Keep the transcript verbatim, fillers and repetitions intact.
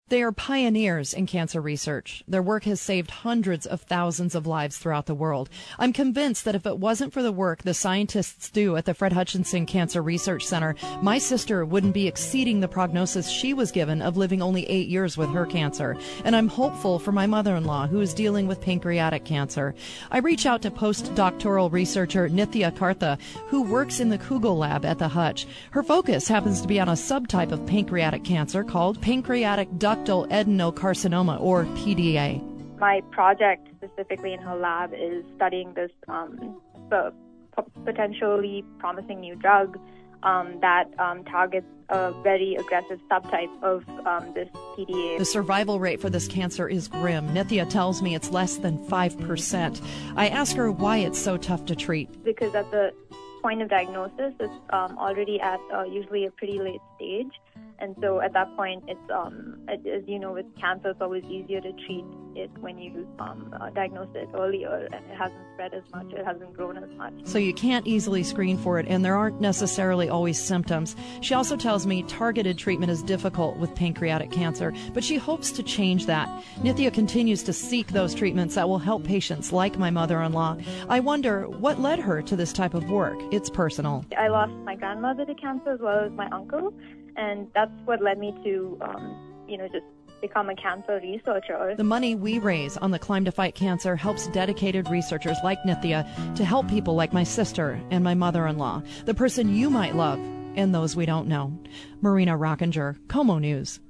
They are pioneers in cancer research. Their work has saved hundreds of thousands of lives throughout the world. I'm convinced that if it wasn't for the work the scientists do at the Fred Hutchinson Cancer Research Center, my sister wouldn't be exceeding the prognosis she was given of living only eight years with her cancer. And I'm hopeful for my mother-in-law, who is dealing with pancreatic cancer. I reach out to postdoctoral researcher Nithya Kartha, who works in the Kugel lab at the Hutch. Her focus happens to be on a subtype of pancreatic cancer called pancreatic ductal adenocarcinoma, or P D A. My project specifically in her lab is studying this um, potentially promising new drug um, that um, targets a very aggressive subtype of um, this P D A. The survival rate for this cancer is grim. Nithya tells me it's less than five percent. I ask her why it's so tough to treat. Because at the point of diagnosis, it's um, already at uh, usually a pretty late stage. And so at that point, it's um, as you know, with cancer, it's always easier to treat it when you um, uh, diagnose it earlier, and it hasn't spread as much, it hasn't grown as much. So you can't easily screen for it, and there aren't necessarily always symptoms. She also tells me targeted treatment is difficult with pancreatic cancer, but she hopes to change that. Nithya continues to seek those treatments that will help patients like my mother-in-law. I wonder what led her to this type of work. It's personal. I lost my grandmother to cancer as well as my uncle. And that's what led me to, um, you know, just become a cancer researcher. The money we raise on the Climb to Fight Cancer helps dedicated researchers like Nithya to help people like my sister and my mother-in-law, the person you might love, and those we don't know. Marina Rockinger, KOMO News.